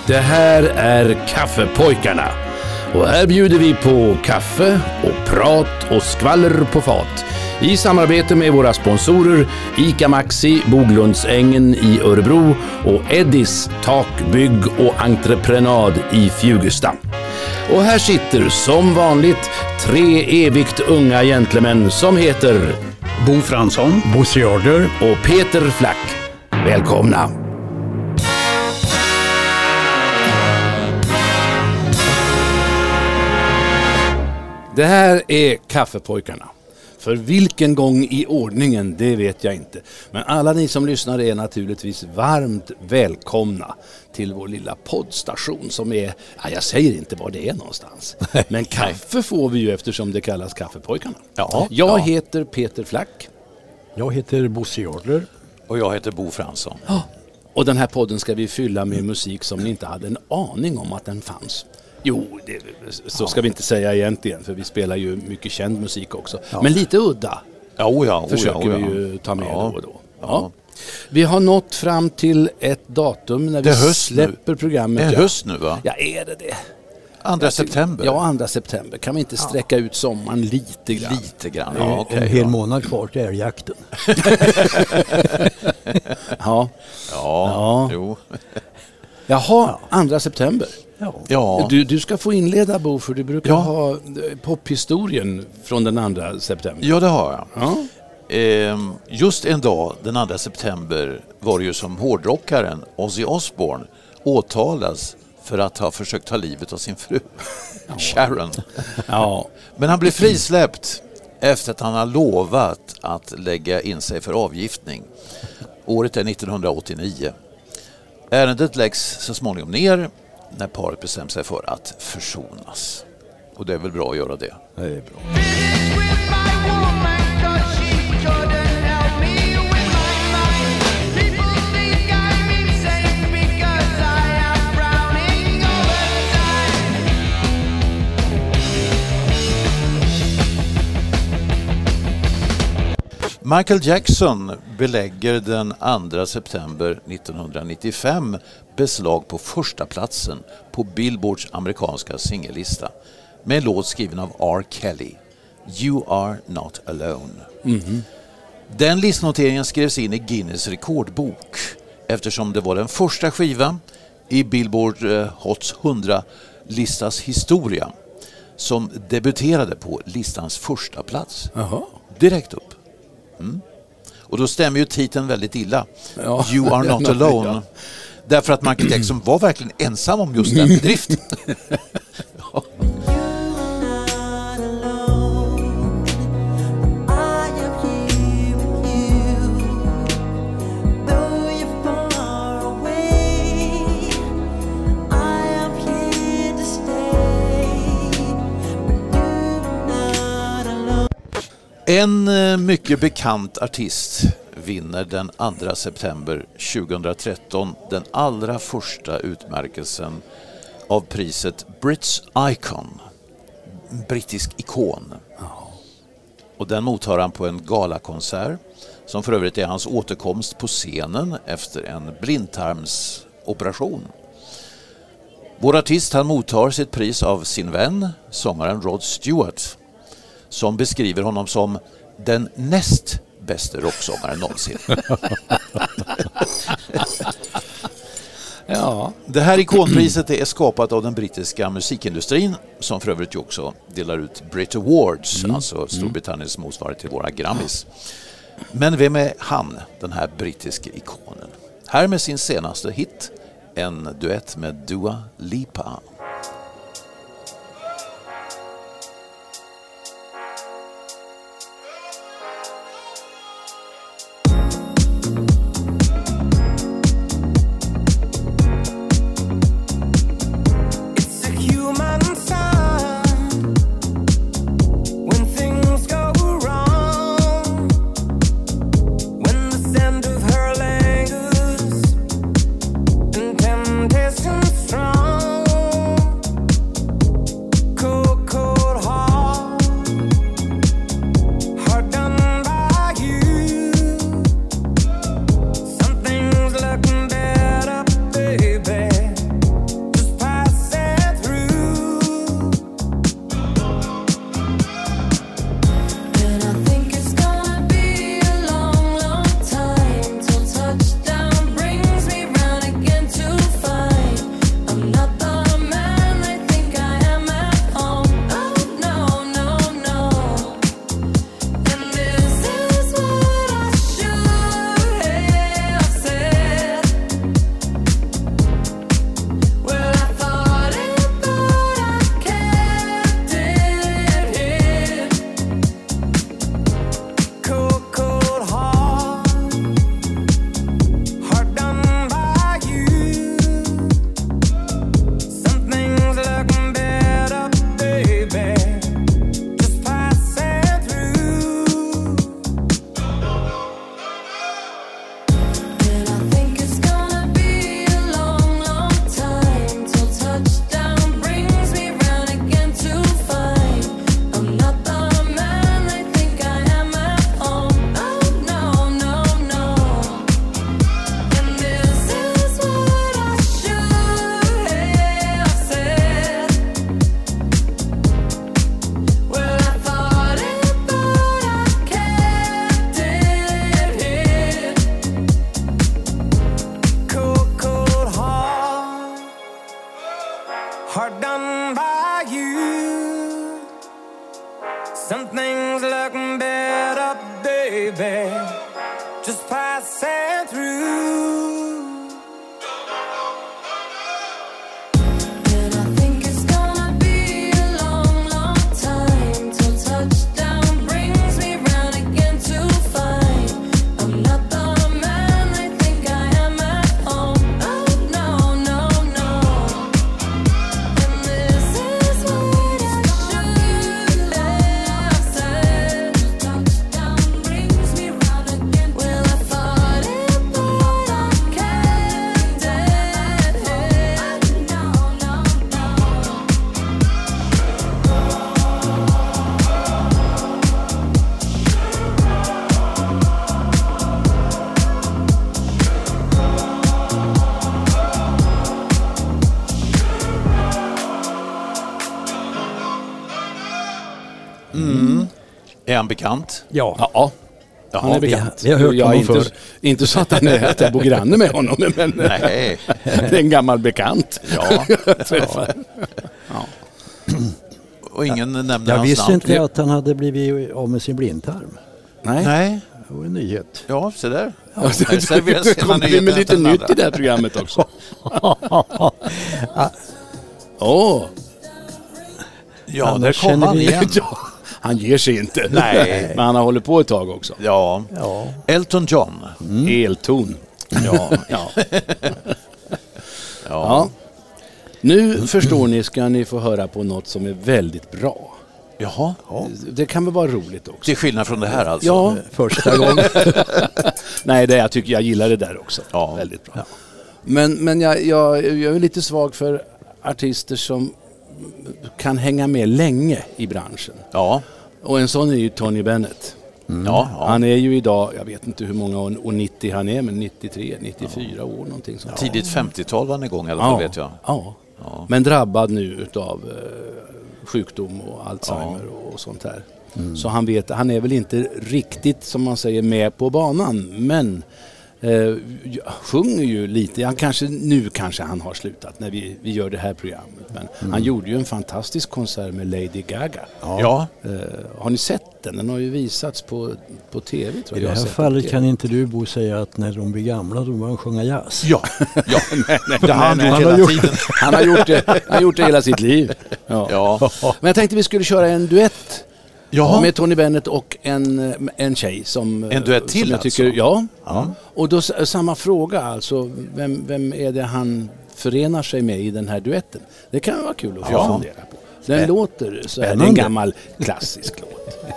Det här är Kaffepojkarna. Och här bjuder vi på kaffe och prat och skvaller på fat. I samarbete med våra sponsorer ICA Maxi, Boglundsängen i Örebro och Eddis takbygg och entreprenad i Fjugesta. Och här sitter som vanligt 3 evigt unga gentlemän som heter Bo Fransson, Bosse Jarder och Peter Flack. Välkomna! Det här är Kaffepojkarna. För vilken gång i ordningen, det vet jag inte. Men alla ni som lyssnar är naturligtvis varmt välkomna till vår lilla poddstation som är, jag säger inte var det är någonstans. Men kaffe får vi ju eftersom det kallas Kaffepojkarna. Jag heter Peter Flack. Jag heter Bosse Jarder. Och jag heter Bo Fransson. Och den här podden ska vi fylla med musik som ni inte hade en aning om att den fanns. Jo, så ska vi inte säga egentligen, för vi spelar ju mycket känd musik också. Ja. Men lite udda försöker vi ju ta med då och då. Ja. Vi har nått fram till ett datum när vi släpper programmet. Det är höst nu, va? Ja, är det? 2 september? Ja, 2 september. Kan vi inte sträcka ut sommaren lite grann? Lite grann, ja. En hel månad kvar till älgjakten. Ja. Jo. Jaha, 2 september. Ja. Du ska få inleda, Bo, för du brukar ha pophistorien från den 2 september. Ja, det har jag. Ja. Just en dag, den 2 september, var det ju som hårdrockaren Ozzy Osbourne åtalas för att ha försökt ta livet av sin fru, Sharon. Ja. Men han blev frisläppt efter att han har lovat att lägga in sig för avgiftning. Året är 1989. Ärendet läggs så småningom ner när paret bestämmer sig för att försonas. Och det är väl bra att göra det. Det är bra. Michael Jackson belägger den 2 september 1995 beslag på första platsen på Billboards amerikanska singellista med en låt skriven av R. Kelly, You Are Not Alone. Mm-hmm. Den listnoteringen skrevs in i Guinness rekordbok eftersom det var den första skivan i Billboard Hot 100-listas historia som debuterade på listans första plats. Direkt upp. Och då stämmer ju titeln väldigt illa. You Are Not Alone. Därför att Michael Jackson var verkligen ensam om just den bedriften. En mycket bekant artist vinner den 2 september 2013 den allra första utmärkelsen av priset Brits Icon, brittisk ikon. Och den mottar han på en galakonsert som för övrigt är hans återkomst på scenen efter en blindtarmsoperation. Vår artist, han mottar sitt pris av sin vän, sångaren Rod Stewart, som beskriver honom som den näst bästa rocksångaren någonsin. Det här ikonpriset är skapat av den brittiska musikindustrin som för övrigt också delar ut Brit Awards, alltså Storbritanniens motsvarighet till våra Grammys. Men vem är han, den här brittiska ikonen? Här med sin senaste hit, en duett med Dua Lipa. Strong Some things look better, baby, just passing through. Är han bekant? Ja. Ja. Jaha, Han är bekant. vi har hört honom förr. Inte så att jag bor granne med honom, men Nej. det är en gammal bekant. Ja. Ja. Och ingen nämner Jag hans visste namn. inte att han hade blivit av med sin blindtarm. Nej. Nej. Det var en nyhet. Ja, så där. Ja, Här serveras ena kommer vi nyheten med lite efter den nytt andra. i det här programmet också. Ja, Annars där kom känner han vi igen. Ja, han ger sig inte. Nej. Men han har hållit på ett tag också. Ja. Ja. Elton John. Elton. Ja. Ja. Ja. Ja. Nu förstår ni, ska ni få höra på något som är väldigt bra. Jaha. Det kan väl vara roligt också. Till skillnad från det här alltså. Ja, Första gången. nej, jag gillar det där också. Ja. Väldigt bra. Men jag är lite svag för artister som kan hänga med länge i branschen. Ja. Och en sån är ju Tony Bennett. Ja. Han är ju idag, jag vet inte hur många år 90 han är, men 93, 94 år någonting sånt. Tidigt 50-tal var han igång i alla fall, vet jag. Ja. Men drabbad nu utav sjukdom och Alzheimer och sånt här. Så han är väl inte riktigt, som man säger, med på banan, men sjunger ju lite. Kanske han har slutat när vi gör det här programmet, men han gjorde ju en fantastisk konsert med Lady Gaga. Ja. Har ni sett den? Den har ju visats på tv, tror jag. I det här fallet kan inte du, Bo, säga att när de blir gamla då börjar de sjunga jazz. Ja. Det har han gjort han hela har gjort- tiden. Han har gjort det hela sitt liv. Ja. Ja. Men jag tänkte vi skulle köra en duett Ja. med Tony Bennett och en tjej som... En duett till som jag tycker, alltså? Ja. Och då samma fråga, alltså vem är det han förenar sig med i den här duetten? Det kan vara kul att få fundera på. Den låter så här, det är en Spännande. gammal klassisk låt.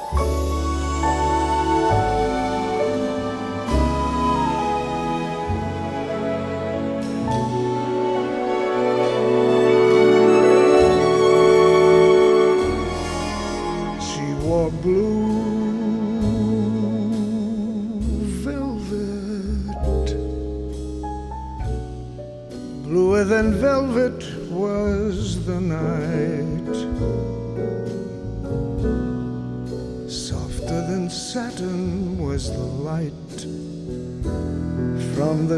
She wore blue velvet. Bluer than velvet was the night. Softer than satin was the light from the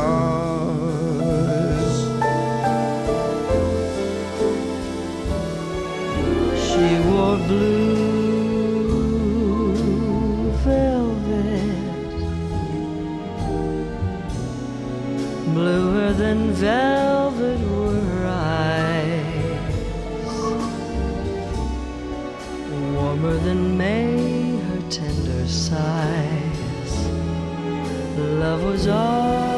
stars. She wore blue velvet, bluer than velvet were her eyes, warmer than May her tender sighs. Love was ours.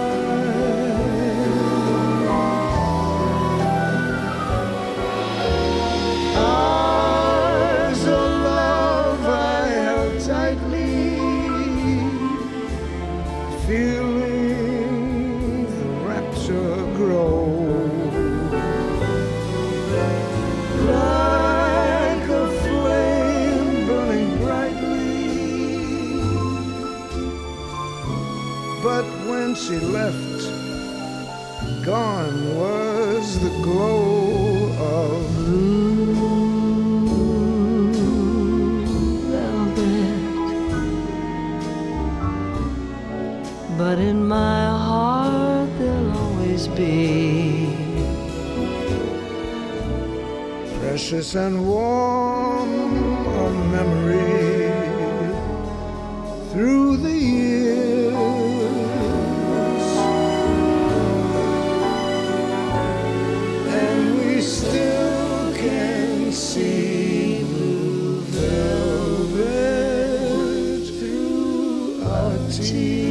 Ours, a love I held tightly, feeling the rapture grow. Like a flame burning brightly. But when she left, gone was the glow of But in my heart there'll always be precious precious and warm a memory through the years. And we still can see blue velvet through our tears.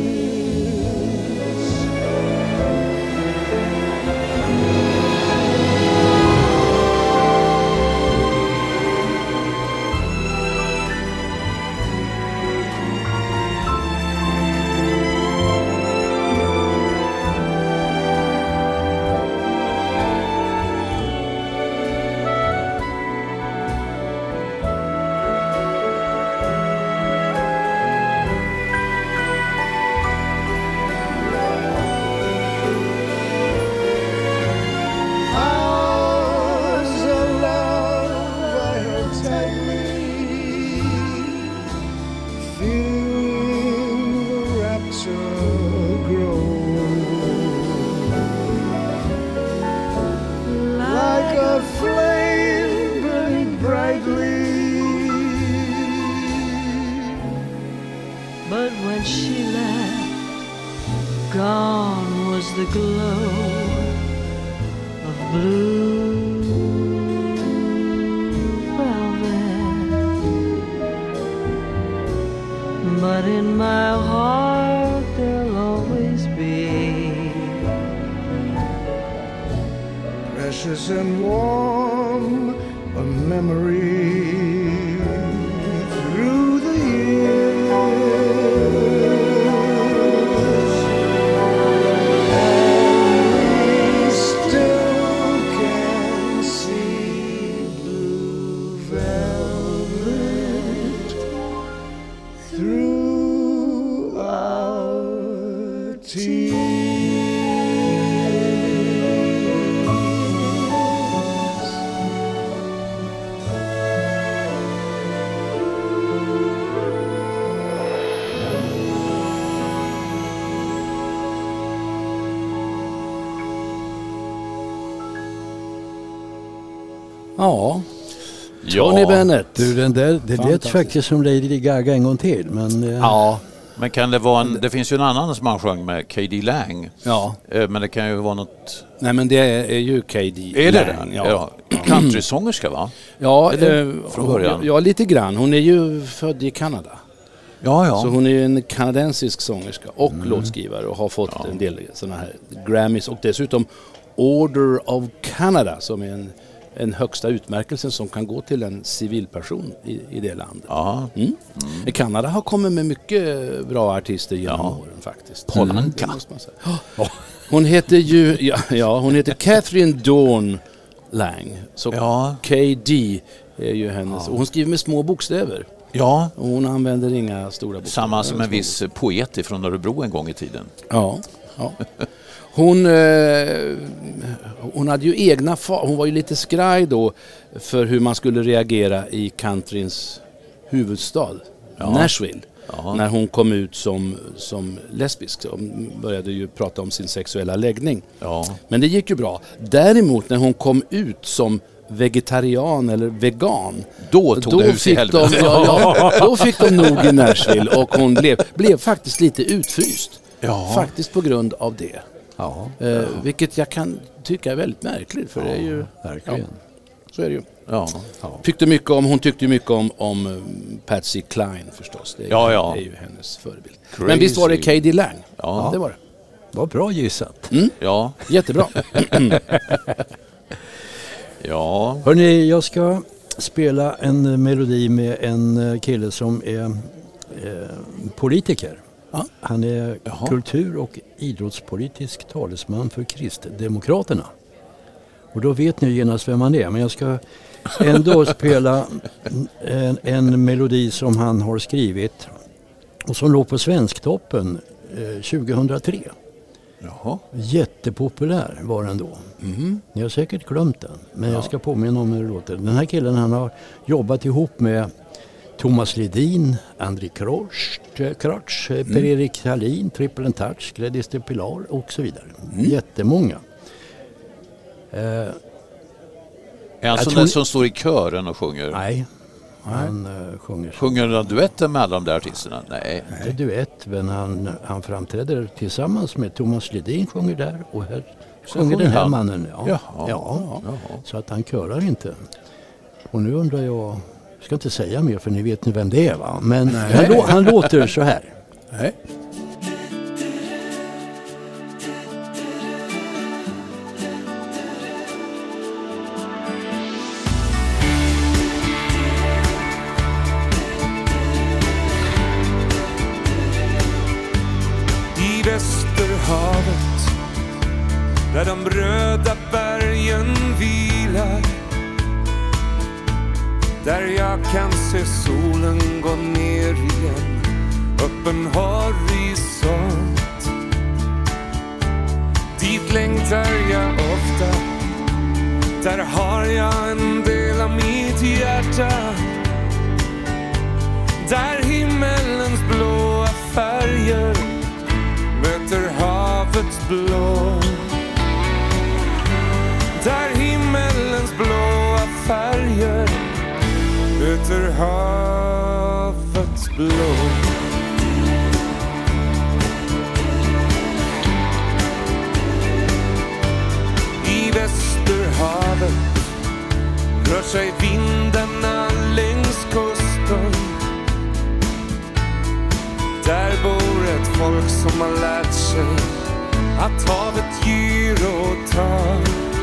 But when she left, gone was the glow of blue velvet. But in my heart there'll always be Precious and warm a memory through the years. Ja, Tony Bennett. Du, den där, det lät faktiskt som Lady Gaga en gång till. Men, ja, men kan det vara det finns ju en annan som man sjöng med, K.D. Lang. Ja. Men det kan ju vara något... Nej, men det är ju K.D. Är det Lang. det? Ja. Countrysångerska, va? Ja, från början? Ja, lite grann. Hon är ju född i Kanada. Ja. Så hon är ju en kanadensisk sångerska och låtskrivare och har fått en del sådana här Grammys och dessutom Order of Canada som är en högsta utmärkelse som kan gå till en civilperson i det landet. Ja. Kanada har kommit med mycket bra artister genom åren faktiskt. Polanka. Hon heter ju hon heter Catherine Dawn Lang. Så KD är ju hennes. Och hon skriver med små bokstäver. Ja. Och hon använder inga stora bokstäver. Samma som en viss poet från Örebro en gång i tiden. Ja. Hon hade ju hon var ju lite skraj då för hur man skulle reagera i countryns huvudstad, Nashville. Ja. När hon kom ut som lesbisk och började ju prata om sin sexuella läggning. Ja. Men det gick ju bra. Däremot när hon kom ut som vegetarian eller vegan, då fick de nog i Nashville och hon blev faktiskt lite utfryst. Ja. Faktiskt på grund av det. Ja. Vilket jag kan tycka är väldigt märkligt, för det är ju verkligen. Så är det ju. Ja. Hon tyckte mycket om Patsy Cline förstås. Det är ju hennes förebild. Crazy. Men visst var det K.D. Lang? Ja, det var det. Vad bra gissat. Ja, jättebra. Ja. Hörrni, jag ska spela en melodi med en kille som är politiker. Ja. Han är kultur- och idrottspolitisk talesman för Kristdemokraterna. Och då vet ni genast vem han är. Men jag ska ändå spela en melodi som han har skrivit och som låg på Svensktoppen 2003. Jaha. Jättepopulär var den då. Ni har säkert glömt den. Men jag ska påminna om hur det låter. Den här killen, han har jobbat ihop med Thomas Ledin, André Krotsch, Per-Erik Hallin, Triple Touch, Gladys de Pilar och så vidare. Jättemånga. Är han sån där som står i kören och sjunger? Nej, han sjunger. Sjunger han duetter med alla de där artisterna? Nej. Inte duett, men han framträder tillsammans med Thomas Ledin, sjunger där och här sjunger den här mannen. Ja. Så att han körar inte. Och nu undrar jag ska inte säga mer för ni vet nu vem det är, va? Men han låter så här. Nej. I Västerhavet, där de röda bergen vilar, där jag kan se solen gå ner igen, öppen horisont. Dit längtar jag ofta, där har jag en del av mitt hjärta, där himmelens blåa färger möter havets blå, där himmelens blåa färger möter havets blå. I Västerhavet rör sig vindarna längs kusten, där bor ett folk som har lärt sig att havet ger och tar.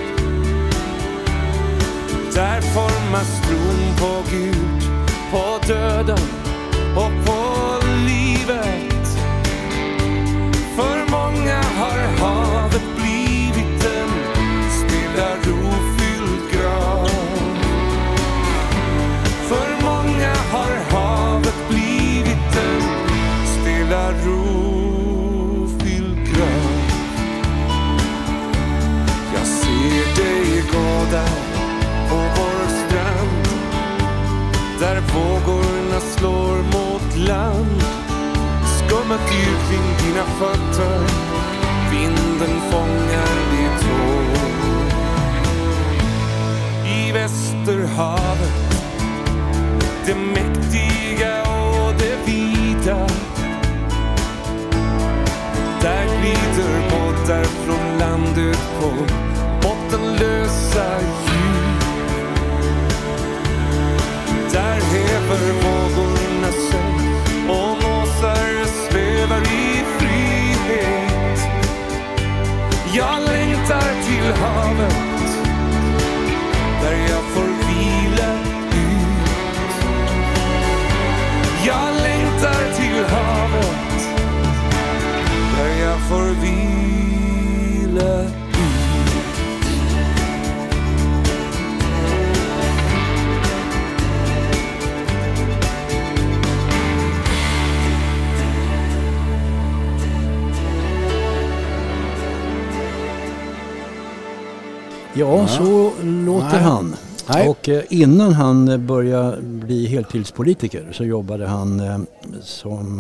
Där formas tron på Gud, på döden och på livet. För många har havet blivit en stilla rofylld grav. För många har havet blivit en stilla rofylld grav. Jag ser dig gå där på vår strand, där vågorna slår mot land. Skummet yr kring dina fötter, vinden fångar ditt hår. I Västerhavet, det mäktiga och det vida, där glider båtar från landet på bottenlösa djup. Där häver vågorna sig och måsar svävar i frihet. Jag längtar till havet, där jag får vila ut. Jag längtar till havet, där jag får vila ut. Ja, så låter han. Nej. Och innan han började bli heltidspolitiker så jobbade han som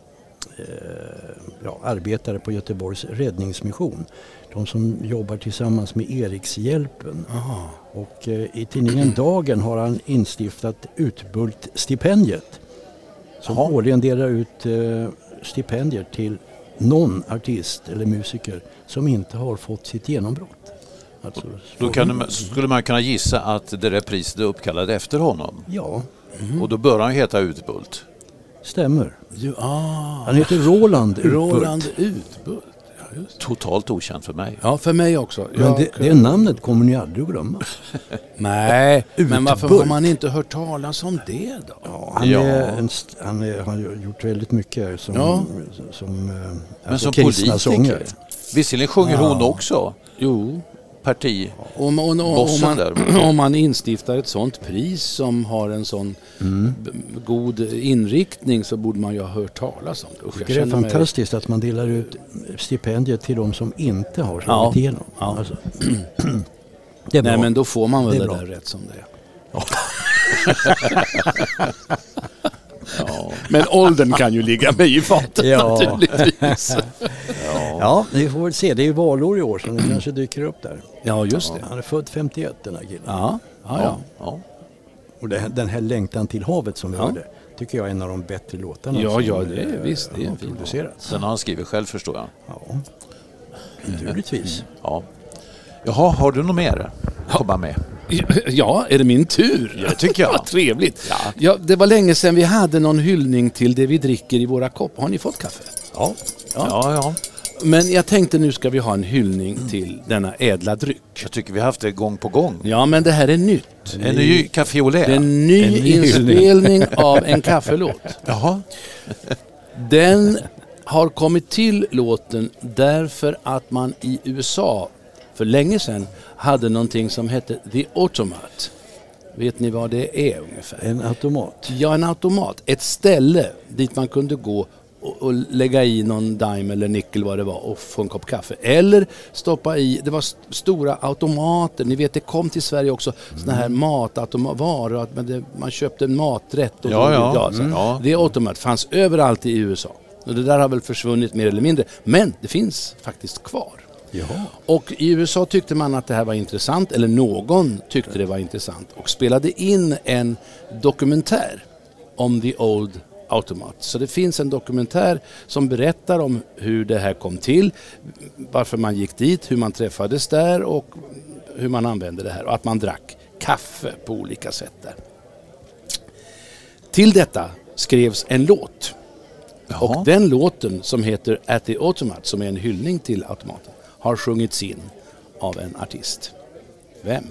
arbetare på Göteborgs räddningsmission. De som jobbar tillsammans med Erikshjälpen. Aha. Och i tidningen Dagen har han instiftat Utbult-stipendiet. Som årligen delar ut stipendier till någon artist eller musiker som inte har fått sitt genombrott. Alltså, Då skulle man kunna gissa att det där priset är uppkallat efter honom. Ja. Och då bör han heta Utbult. Stämmer. Han heter Roland Utbult. Roland Utbult. Ja, just. Totalt okänt för mig. Ja, för mig också. Men det namnet kommer ni aldrig att glömma. Nej, men Utbult. varför har man inte hört talas om det då? Ja, han har gjort väldigt mycket som Men som kristna sånger. politiker. Visserligen sjunger hon också. Jo. Parti. Om man instiftar ett sånt pris som har en sån god inriktning så borde man ju ha hört talas om det. Det är fantastiskt att man delar ut stipendier till de som inte har slagit igenom. Ja. Alltså. Det är bra. Nej, men då får man väl det bra. där rätt som det är. Ja. Men åldern kan ju ligga mig i fatet naturligtvis. Ja, vi får väl se. Det är ju valår i år så det kanske dyker upp där. Ja, just det. Han är född 51 den här killen. Ja. Ja. Ja. Och den här längtan till havet som vi hörde, tycker jag är en av de bättre låtarna. Ja, som det är visst. Det är producerats. Den har han skrivit själv, förstår jag. Ja, naturligtvis. Ja. Jaha, har du något mer att komma med? Ja, är det min tur? Ja, det tycker jag. Vad trevligt. Ja. Ja, det var länge sedan vi hade någon hyllning till det vi dricker i våra koppar. Har ni fått kaffe? Ja. Men jag tänkte nu ska vi ha en hyllning till denna ädla dryck. Jag tycker vi har haft det gång på gång. Ja, men det här är nytt. En ny Café au lait. Det är en ny inspelning av en kaffelåt. Jaha. Den har kommit till låten därför att man i USA för länge sedan hade någonting som hette The Automat. Vet ni vad det är ungefär? En automat. Ja, en automat. Ett ställe dit man kunde gå och lägga i någon dime eller nickel vad det var och få en kopp kaffe. Eller stoppa i, det var stora automater. Ni vet, det kom till Sverige också såna här varor. Man köpte en maträtt. Och Det automat fanns överallt i USA. Och det där har väl försvunnit mer eller mindre. Men det finns faktiskt kvar. Jaha. Och i USA tyckte man att det här var intressant, eller någon tyckte det var intressant och spelade in en dokumentär om The Old Automat. Så det finns en dokumentär som berättar om hur det här kom till, varför man gick dit, hur man träffades där och hur man använde det här och att man drack kaffe på olika sätt där. Till detta skrevs en låt. Jaha. Och den låten som heter At the Automat, som är en hyllning till automaten, har sjungits in av en artist. Vem?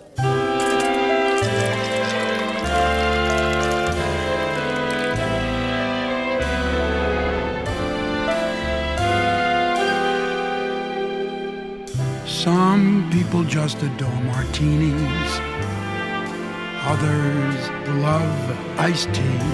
Some people just adore martinis. Others love iced tea.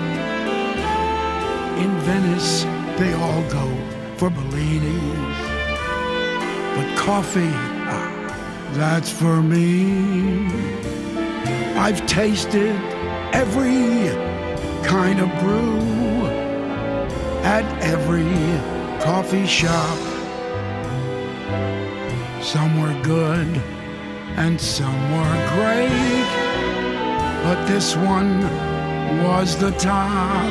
In Venice, they all go for Bellinis. But coffee, that's for me. I've tasted every kind of brew at every coffee shop. Some were good and some were great, but this one was the top.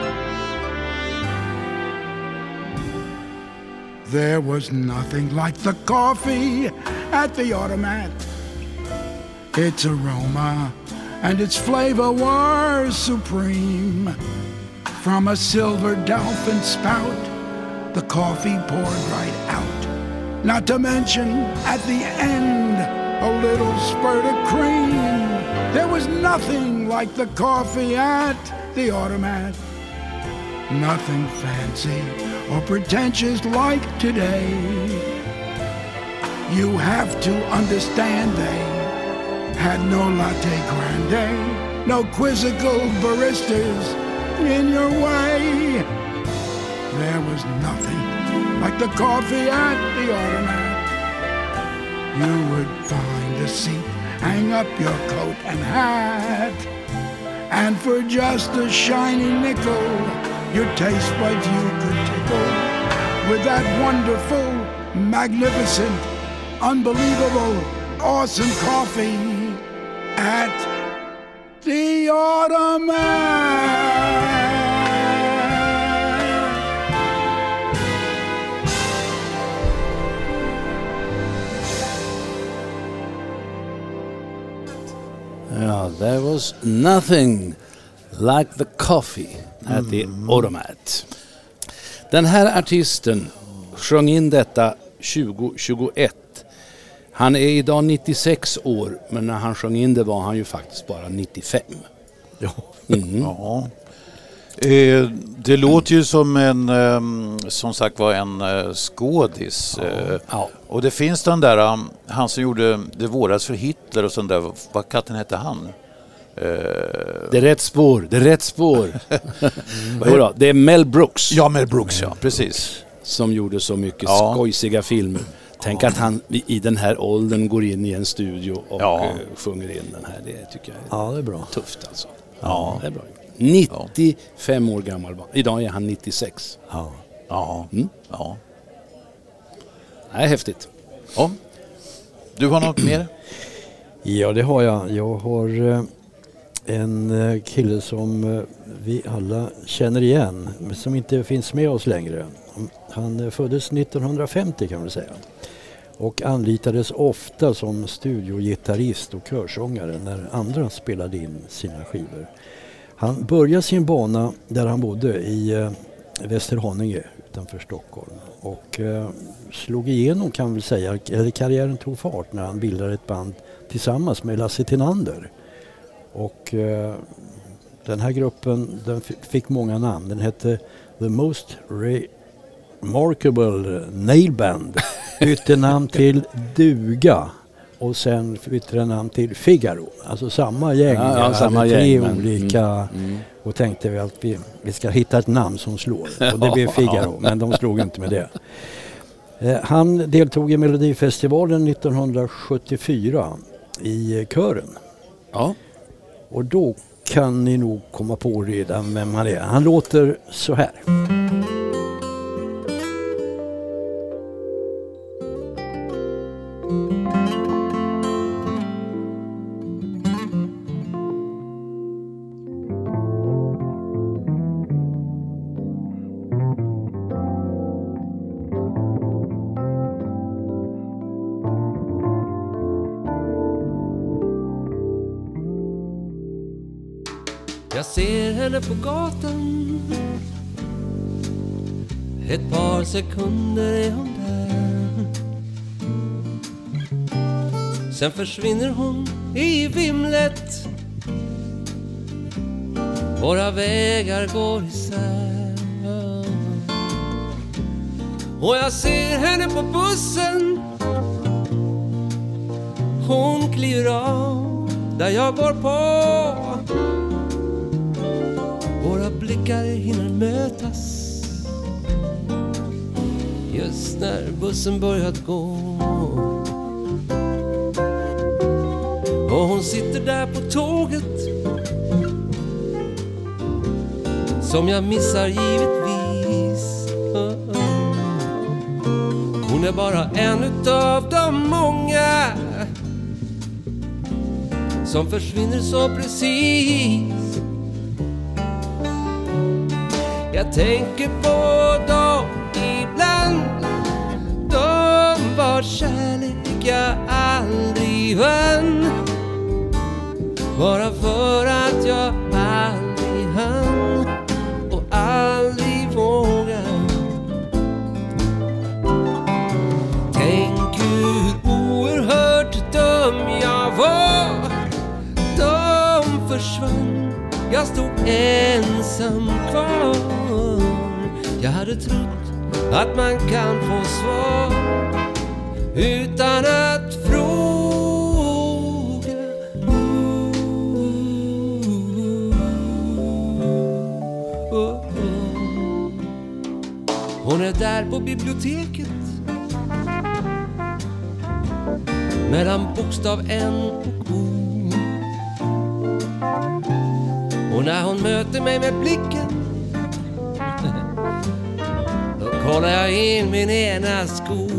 There was nothing like the coffee at the Automat. Its aroma and its flavor were supreme. From a silver dolphin spout, the coffee poured right out. Not to mention, at the end, a little spurt of cream. There was nothing like the coffee at the Automat. Nothing fancy or pretentious like today. You have to understand they had no latte grande, no quizzical baristas in your way. There was nothing like the coffee at the Automat. You would find a seat, hang up your coat and hat, and for just a shiny nickel, your taste buds you could tickle with that wonderful, magnificent, unbelievable, awesome coffee at the Automat. Yeah, there was nothing like the coffee at the Automat. Den här artisten sjöng in detta 2021. Han är idag 96 år, men när han sjöng in det var han ju faktiskt bara 95. Ja. Ja. Det låter ju som som sagt var en skådis. Ja. Och det finns den där, han som gjorde Det våras för Hitler och sånt där, vad katten hette han? Det är rätt spår, det är rätt spår. Jodå, det är Mel Brooks. Ja, Mel Brooks, ja, precis. Som gjorde så mycket skojsiga filmer. Tänk att han i den här åldern går in i en studio och sjunger in den här. Det tycker jag är, det är bra. Tufft alltså. Ja, det är bra. 95 år gammal var. Idag är han 96. Ja. Det är häftigt. Ja. Du har något mer? Ja, det har jag. Jag har en kille som vi alla känner igen, men som inte finns med oss längre. Han föddes 1950 kan man säga. Och anlitades ofta som studiogitarrist och körsångare när andra spelade in sina skivor. Han började sin bana där han bodde i Västerhaninge utanför Stockholm. Och slog igenom kan man väl säga, eller karriären tog fart när han bildade ett band tillsammans med Lasse Tinander. Och den här gruppen den fick många namn. Den hette The Most Remarkable Nail Band. Bytte namn till Duga. Och sen bytte den namn till Figaro. Alltså samma gäng. Ja, samma tre gäng, olika. Och tänkte vi att vi ska hitta ett namn som slår. Och det blev Figaro. Men de slog inte med det. Han deltog i Melodifestivalen 1974 i kören. Ja. Och då kan ni nog komma på redan vem han är. Han låter så här. Jag ser henne på gatan. Ett par sekunder är hon där. Sen försvinner hon i vimlet. Våra vägar går isär. Och jag ser henne på bussen. Hon kliver av där jag går på. Våra blickar hinner mötas just när bussen börjat gå. Och hon sitter där på tåget som jag missar givetvis. Hon är bara en utav de många som försvinner så precis. Jag tänker på dem ibland. De var kärlek jag aldrig vann. Bara för att jag aldrig hann och aldrig vågade. Tänk hur oerhört dum jag var. De försvann. Jag stod ensam kvar. Jag hade trott att man kan få svar utan att fråga. Hon är där på biblioteket mellan bokstav N och O. Och när hon möter mig med blicken då kollar jag in min ena sko.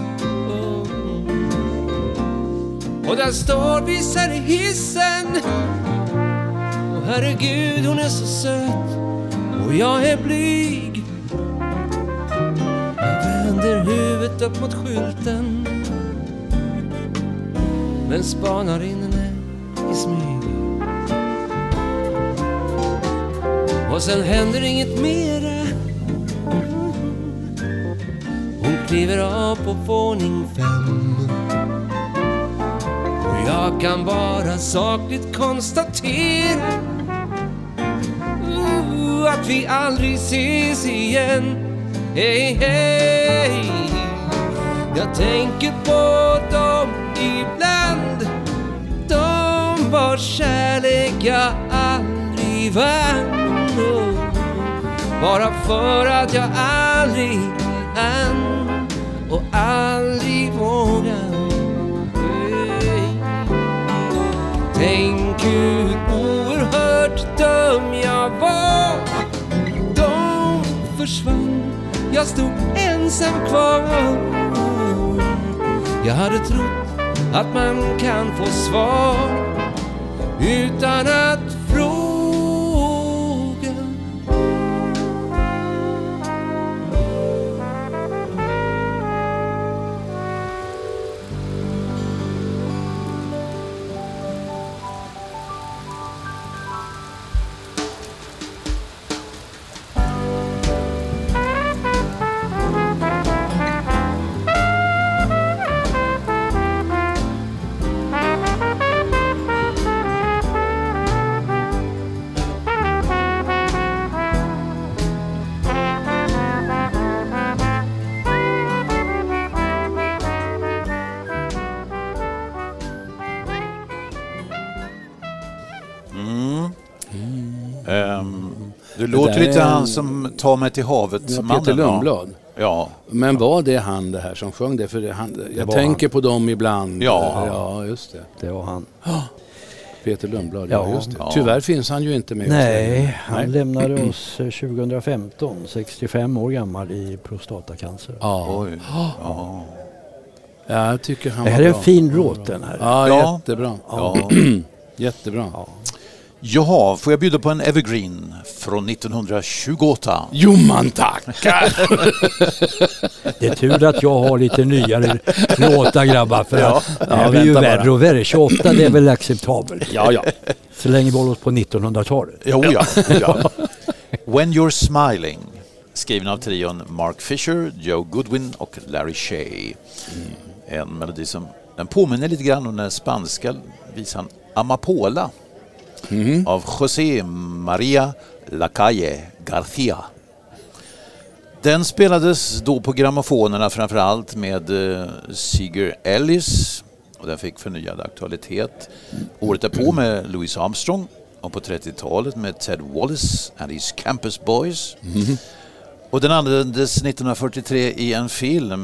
Och där står vi sen i hissen. Och herregud hon är så söt. Och jag är blyg. Jag vänder huvudet upp mot skylten men spanar in henne i smyg. Och sen händer inget mera. Hon kliver av på våning 5. Och jag kan bara sakligt konstatera att vi aldrig ses igen. Hey, hey. Jag tänker på dem ibland. De var kärlek jag aldrig vann. Bara för att jag aldrig hann och aldrig vågade. Tänk hur oerhört dum jag var. De försvann. Jag stod ensam kvar. Jag hade trott att man kan få svar utan att fråga. Du låter lite han som tar mig till havet. Ja, Peter Lundblad. Ja. Men var det han det här som sjöng det? För jag tänker på dem ibland. Ja, just det. Det var han. Peter Lundblad, ja just det. Tyvärr finns han ju inte med. Nej, han lämnade oss 2015, 65 år gammal i prostatacancer. Ja. Ja, jag tycker han det här var är bra. en fin låt den här. Ja, jättebra. Ja. Jättebra. Ja. Jaha, får jag bjuda på en evergreen från 1928? Jo, man tackar! Det är tur att jag har lite nyare låtar, grabbar, för det blir ju värre och värre. 28, det är väl acceptabelt. Ja. Så länge vi håller oss på 1900-talet. Jo. When You're Smiling, skriven av trion Mark Fisher, Joe Goodwin och Larry Shea. En melodi som den påminner lite grann om den spanska visan Amapola av José María Lacalle García. Den spelades då på grammofonerna framförallt med Seeger Ellis, och den fick förnyad aktualitet året därpå med Louis Armstrong, och på 30-talet med Ted Wallace and his Campus Boys. Och den användes 1943 i en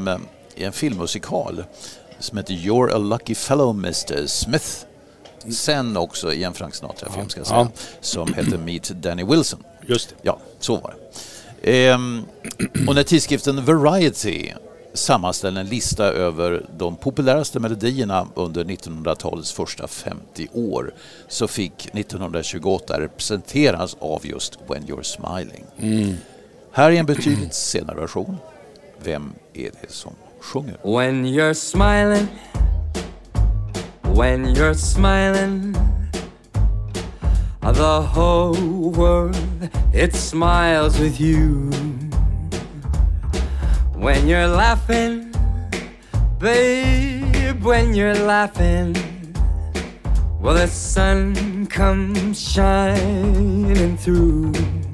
filmmusikal som heter You're a Lucky Fellow Mr. Smith. Sen också i en Frank Sinatra-film som heter Meet Danny Wilson. Just det. Ja, så var det. Och när tidskriften Variety sammanställde en lista över de populäraste melodierna under 1900-talets första 50 år, så fick 1928 representeras av just When You're Smiling. Här är en betydligt senare version. Vem är det som sjunger? When you're smiling, when you're smiling, the whole world, it smiles with you. When you're laughing, babe, when you're laughing, well, the sun comes shining through.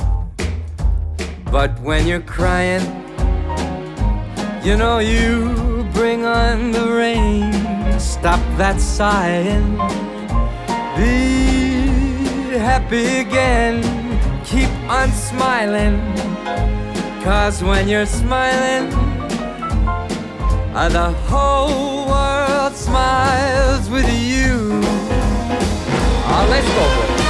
But when you're crying, you know you bring on the rain. Stop that sighing, be happy again, keep on smiling, 'cause when you're smiling, the whole world smiles with you. Let's go for it.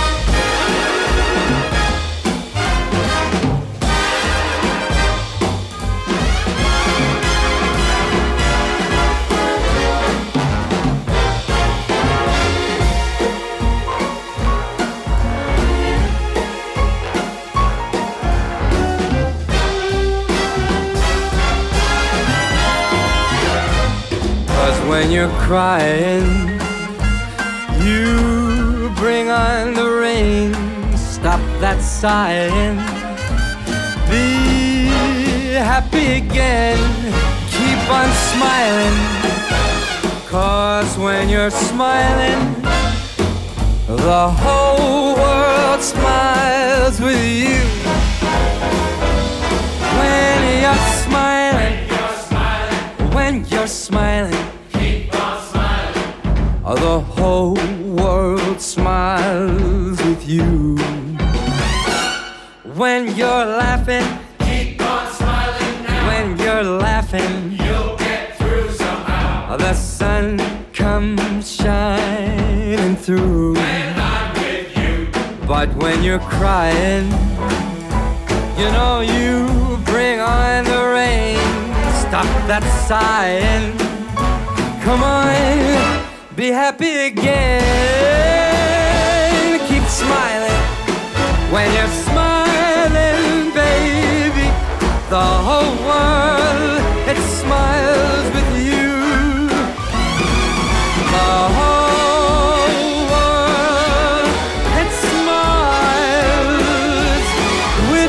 'Cause when you're crying, you bring on the rain. Stop that sighing, be happy again, keep on smiling, 'cause when you're smiling, the whole world smiles with you. When you're smiling, when you're smiling, keep on smiling, the whole world smiles with you. When you're laughing, keep on smiling now. When you're laughing, you'll get through somehow. The sun comes shining through. When I'm with you. But when you're crying, you know you bring on the rain. Stop that sighing. Come on, be happy again. Keep smiling when you're smiling, baby. The whole world, it smiles with you. The whole world, it smiles with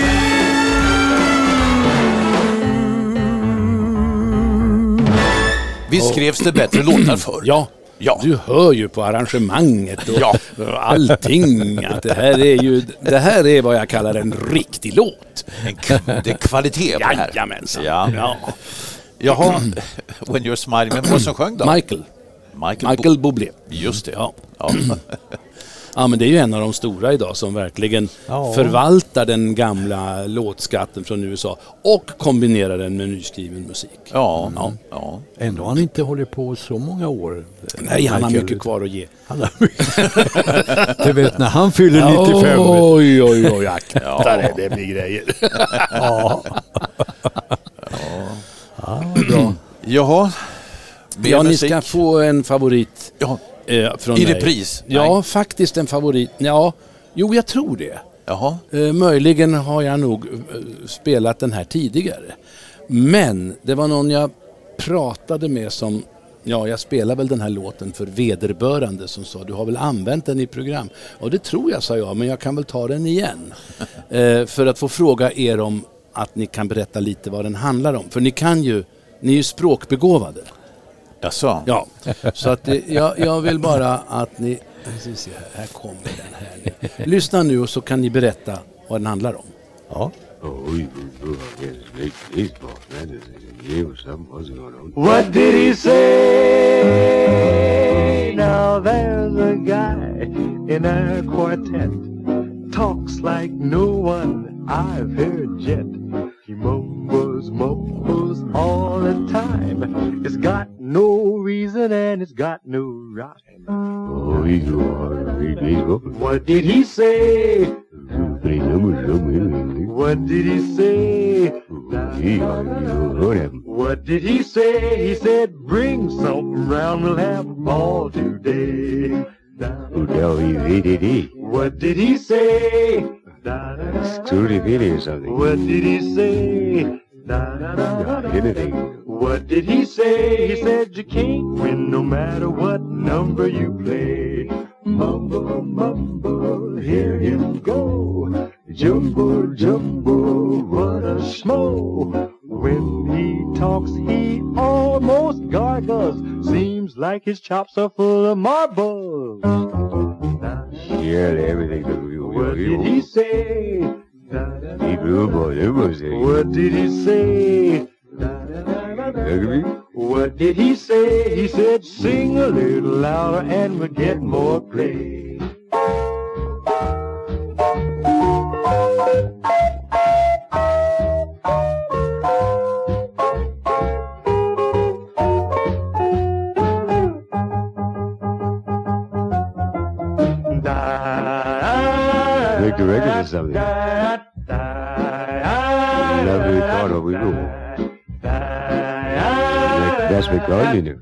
you. Visst skrevs det bättre låtar förr? Ja. Ja, du hör ju på arrangemanget och allting att det här är vad jag kallar en riktig låt. Det är kvalitet på det här. Jajamensan. Ja. Jaha, When You're Smiling, vem var som sjöng då? Michael Bublé. Just det. Ja. Ja, men det är ju en av de stora idag som verkligen förvaltar den gamla låtskatten från USA och kombinerar den med nyskriven musik. Ja. Ändå har han inte hållit på så många år. Nej, han har mycket kvar att ge. Du vet, när han fyller 95. Oj, akta det, det blir grejer. Bra. Jaha. Ja, ni ska få en favorit. Från i mig. repris? Ja, Nej. faktiskt en favorit. Ja, jo, jag tror det. Jaha. Möjligen har jag nog spelat den här tidigare. Men det var någon jag pratade med som... Ja, jag spelar väl den här låten för vederbörande som sa, du har väl använt den i program? Och det tror jag, sa jag, men jag kan väl ta den igen. För att få fråga er om att ni kan berätta lite vad den handlar om. För ni är ju språkbegåvade. Jaså? Ja, så att jag vill bara att ni... Här kommer den här nu. Lyssna nu och så kan ni berätta vad den handlar om. Ja. What did he say? Now there's a guy in our quartet, talks like no one I've heard yet. He mumbles all the time. It's got no reason and it's got no rhyme. What did he say? What did he say? What did he say? He said, bring something round, we'll have a ball today. What did he say? What did he say? What did he say? He said you can't win no matter what number you play. Mumble, mumble, hear him go. Jumbo, jumbo, what a schmo. When he talks, he almost gargles. Seems like his chops are full of marbles. What did he say? What did he say? What did he say? He said, sing a little louder and we'll get more play. Make the record or something. Lovely thought of we do. That's because you knew.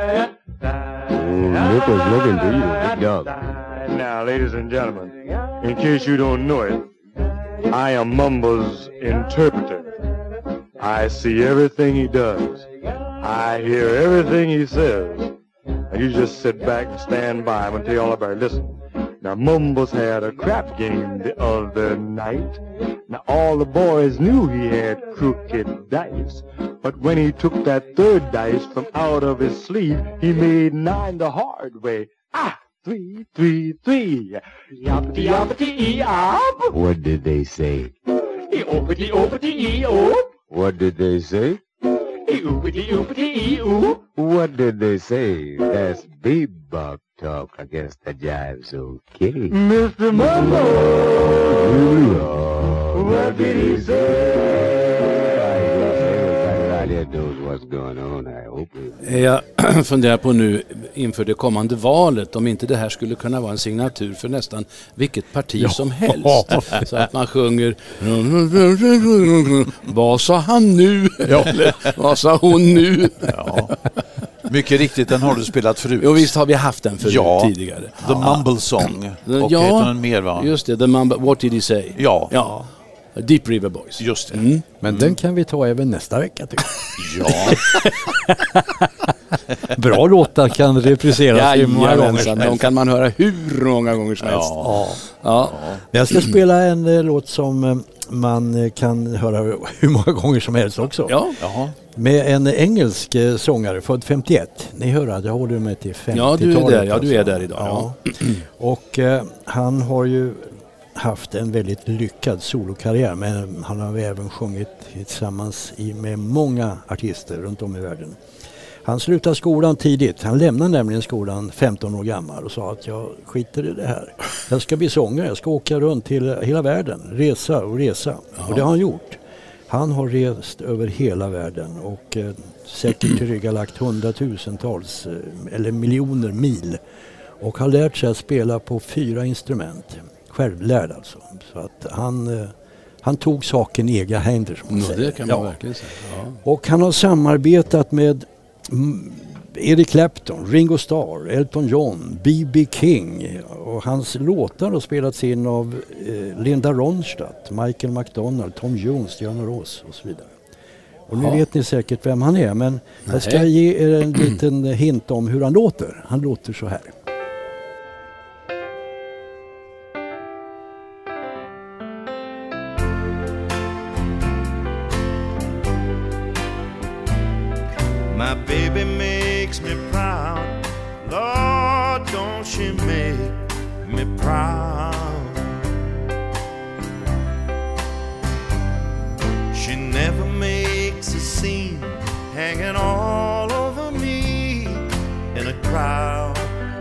Nipple's looking to you, big dog. Now, ladies and gentlemen, in case you don't know it, I am Mumble's interpreter. I see everything he does. I hear everything he says. Now, you just sit back and stand by. I'm going to tell you all about it. Listen. Now, Mumbles had a crap game the other night. Now, all the boys knew he had crooked dice. But when he took that third dice from out of his sleeve, he made 9 the hard way. 3, 3, 3. Yoppity, yoppity, ee-op. What did they say? E-opity, opity, ee-op. What did they say? E-oopity, oopity, ee-oop. What did they say? That's bebop talk. I guess the jive's okay. Mr. Mumble, what did he say? Jag funderar på nu inför det kommande valet om inte det här skulle kunna vara en signatur för nästan vilket parti som helst. Så att man sjunger vad sa han nu? Eller vad sa hon nu? Mycket riktigt, den har du spelat förut. Jo, visst har vi haft den förut tidigare. The Mumble Song. Och ja, heter den mer, va? Just det, The Mumble, What Did He Say? Ja. Deep River Boys. Just det. Men den kan vi ta även nästa vecka, tycker jag. Ja. Bra låtar kan repriseras i många gånger. De kan man höra hur många gånger som helst. Ja. Jag ska spela en låt som man kan höra hur många gånger som helst också. Ja. Med en engelsk sångare, född 51. Ni hör att jag håller mig till 50-talet. Ja, du är där idag. Ja. Och han har ju haft en väldigt lyckad solokarriär, men han har även sjungit tillsammans med många artister runt om i världen. Han slutade skolan tidigt. Han lämnade nämligen skolan 15 år gammal och sa att jag skiter i det här. Jag ska bli sångare, jag ska åka runt till hela världen, resa. Och det har han gjort. Han har rest över hela världen och säkert tillryggalagt hundratusentals eller miljoner mil och har lärt sig att spela på 4 instrument. Självlärd alltså. Så att han tog saken i egna händer, som man säger. Det kan man verkligen säga. Ja. Och han har samarbetat med Eric Clapton, Ringo Starr, Elton John, B.B. King, och hans låtar har spelats in av Linda Ronstadt, Michael McDonald, Tom Jones, Diana Ross och så vidare. Och nu vet ni säkert vem han är, men jag ska ge er en liten hint om hur han låter. Han låter så här. My baby makes me proud. Lord, don't she make me proud. She never makes a scene, hanging all over me in a crowd.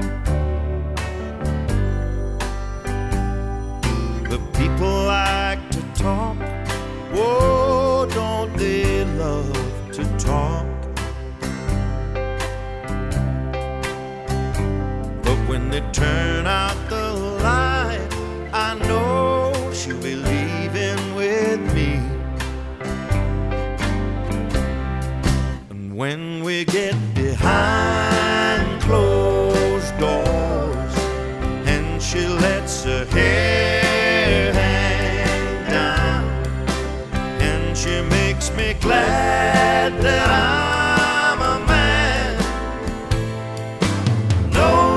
The people like to talk. Whoa, don't they love to talk. When they turn out the light, I know she'll be leaving with me. And when we get behind closed doors and she lets her hair hang down and she makes me glad that I'm a man. No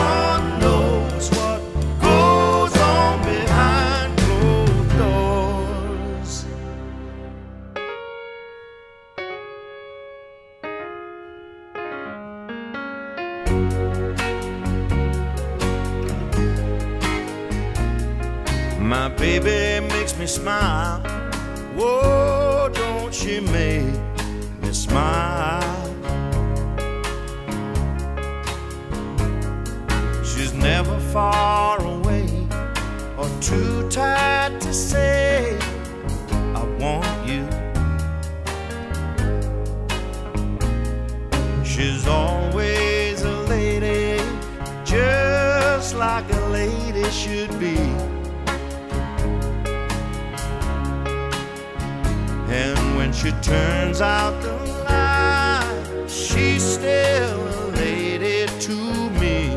my baby makes me smile. Whoa, don't she make me smile. She's never far away or too tired to say I want you. She's always a lady, just like a lady should be. And when she turns out the light, she's still a lady to me.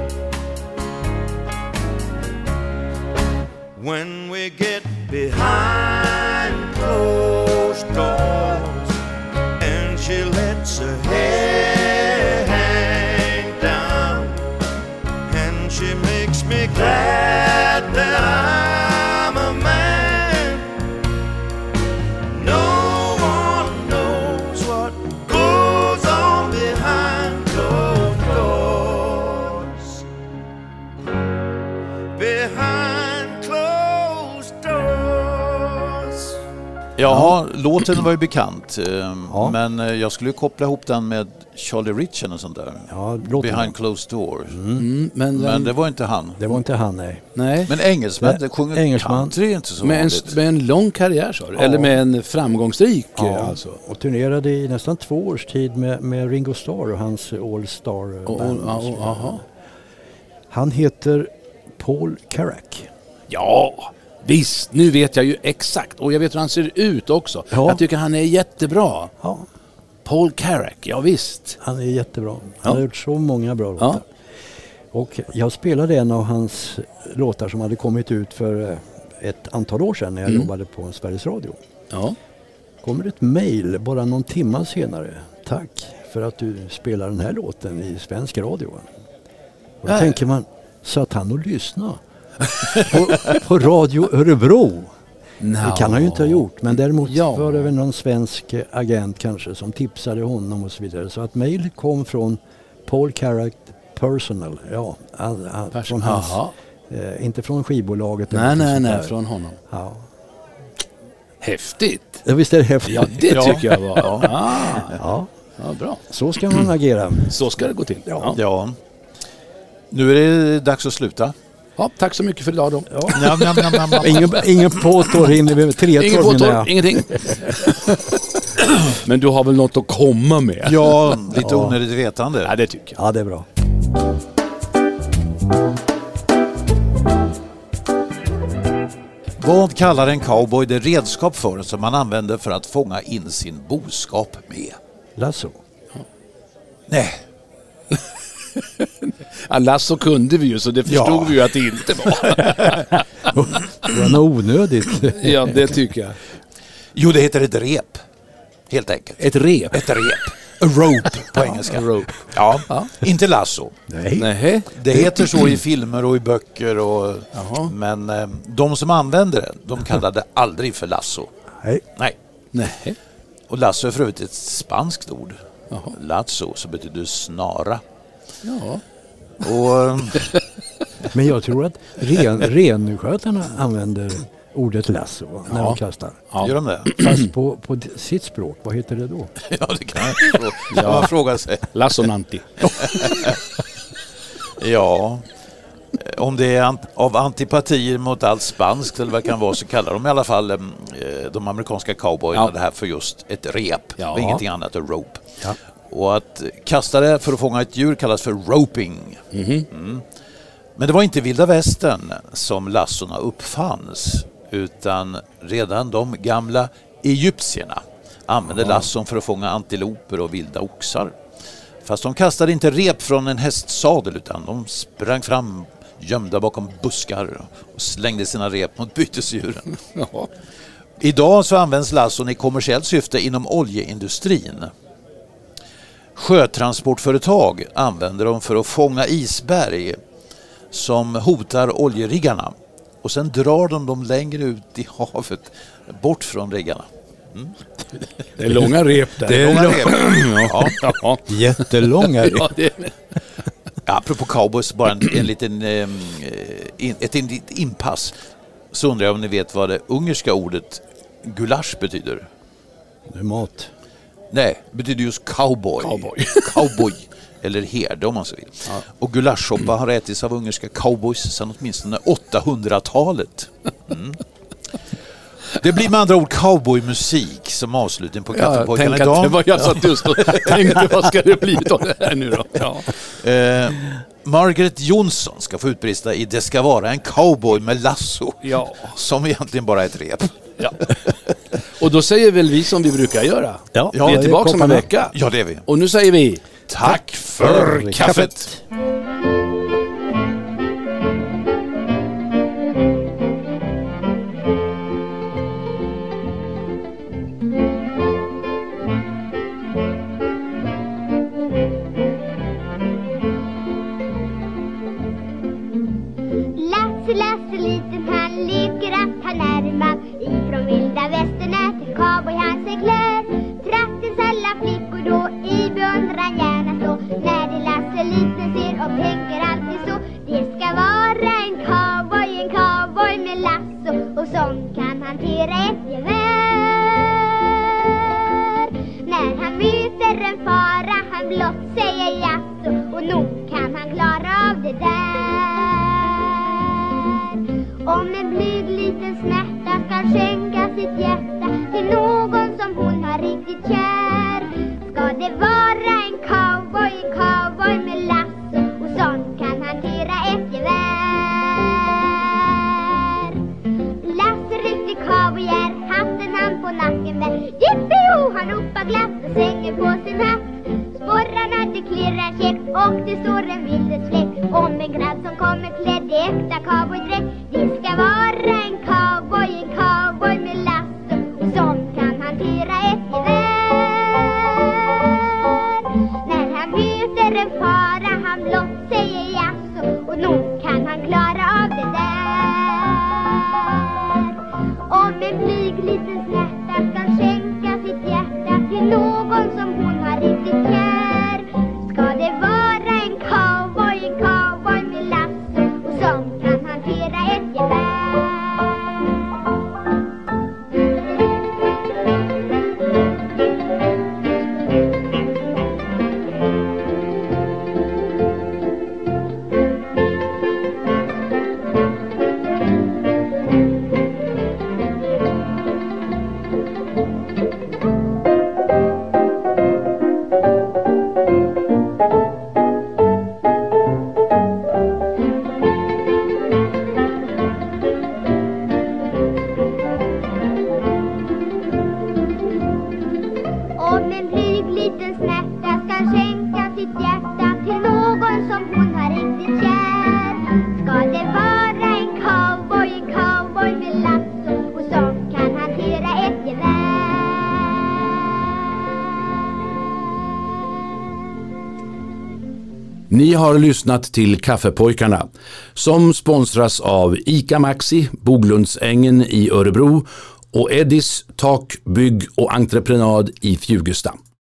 When we get behind closed doors and she lets her hair hang down and she makes me glad that I'm a man. No Ja, låten var ju bekant, men jag skulle koppla ihop den med Charlie Rich och sånt där. Ja, Behind Closed Doors. Men det var inte han. Det var inte han, nej. Men engelsmän sjunger country inte så vanligt. Med en lång karriär, så eller med en framgångsrik alltså. Och turnerade i nästan 2 års tid med Ringo Starr och hans All Star band. Han heter Paul Carrack. Ja, visst, nu vet jag ju exakt. Och jag vet hur han ser ut också. Ja. Jag tycker han är jättebra. Ja. Paul Carrack, ja visst. Han är jättebra. Han har gjort så många bra låtar. Ja. Och jag spelade en av hans låtar som hade kommit ut för ett antal år sedan när jag jobbade på Sveriges Radio. Ja. Kommer ett mejl bara någon timma senare. Tack för att du spelar den här låten i svensk radio. Och då tänker man, satt han och lyssna på Radio Örebro? Det kan han ju inte ha gjort, men däremot var det väl någon svensk agent kanske som tipsade honom och så vidare. Så att mejl kom från Paul Carrack Personal, från hans, inte från skivbolaget. Nej, från honom. Ja. Häftigt. Ja, visst är det häftigt. Ja, det tycker jag var. Ja, bra. så ska man agera. Så ska det gå till. Ja. Nu är det dags att sluta. Ja, tack så mycket för idag då. Ja. Ingen påtår hinner vi med 3 ingen påtår, ingenting. Men du har väl något att komma med? Ja, lite onödigt vetande. Ja, det tycker jag. Ja, det är bra. Vad kallar en cowboy det redskap för som man använder för att fånga in sin boskap med? Lasso. Nej. Ja, lasso kunde vi ju, så det förstod vi ju att det inte var. Det var något onödigt. Ja, det tycker jag. Jo, det heter ett rep. Helt enkelt. Ett rep? Ett rep. A rope på engelska. Rope. Ja, inte lasso. Nej. Det heter så i filmer och i böcker. Men de som använder det, de kallar det aldrig för lasso. Nej. Och lasso är för övrigt ett spanskt ord. Lasso, så betyder snara. Ja. Och, men jag tror att renskötarna använder ordet lasso när de kastar. Gör de det? Fast på sitt språk, vad heter det då? Ja, det kan man fråga sig. Lassonanti. Ja, om det är av antipatier mot allt spanskt eller vad det kan vara, så kallar de i alla fall de amerikanska cowboyerna det här för just ett rep och ingenting annat, ett rope. Ja. Och att kasta det för att fånga ett djur kallas för roping. Men det var inte vilda västern som lassorna uppfanns, utan redan de gamla egyptierna använde lasson för att fånga antiloper och vilda oxar. Fast de kastade inte rep från en hästsadel, utan de sprang fram gömda bakom buskar och slängde sina rep mot bytesdjuren. Idag så används lasson i kommersiellt syfte inom oljeindustrin. Sjötransportföretag använder dem för att fånga isberg som hotar oljeriggarna. Och sen drar de dem längre ut i havet, bort från riggarna. Det är långa rep där. Det är långa rep. Ja. Jättelånga rep. Apropå cowboys, bara en liten ett inpass. Så undrar jag om ni vet vad det ungerska ordet gulasch betyder. Det är mat. Nej, det betyder just cowboy. Cowboy. Eller herde om man så vill. Ja. Och gulaschsoppa har ätits av ungerska cowboys sedan åtminstone 800-talet. Det blir med andra ord cowboymusik som avslutning på Kaffepojkarna idag. Det var jag satt just och tänkte, vad ska det bli av det här nu då? Ja. Margaret Jonsson ska få utbrista i Det ska vara en cowboy med lasso. Ja. Som egentligen bara är ett rep. Ja. Och då säger väl vi som vi brukar göra. Ja. Vi är tillbaka om en vecka. Ja, det är vi. Och nu säger vi tack för kaffet. Lasse liten, han leker att han är en man. Ifrån vilda västern är till cowboy han sig klär. Traktens alla flickor då i beundran gärna stå. När det Lasse liten ser och tänker alltid så. Det ska vara en cowboy med lasso. Och sånt kan hantera ett gevär. När han möter en fara han blott säger jasso. Och nog kan han klara av det där. Om en blyg liten smärta ska skänka sitt hjärta till någon som hon har riktigt kär, ska det vara en cowboy med lasso. Och sånt kan hantera ett gevär. Lasse riktig cowboy är, hatten han på nacken bär. Jippi-ho, han uppa glatt och slänger på sin hatt. Sporrarna det klirrar käck och det står en vildesfläck om en grabb som kommer klädd i äkta cowboydräkt. Det ska vara en cowboy med lasso och som kan hantera ett gevär. När han möter en fara han blott säger jaså och nog kan han klara av det där. Om en flygliten snärta ska skänka sitt hjärta till någon som hon har riktigt kär, ska det vara en cowboy med lasso och som kan hantera ett gevär. Om en flygliten snärta ska skänka sitt hjärta till någon som hon har riktigt kär, ska det vara en cowboy med lasso och som kan hantera ett gevär. Ni har lyssnat till Kaffepojkarna som sponsras av ICA Maxi, Boglundsängen i Örebro och Eddis Tak, bygg och entreprenad i Fjugesta.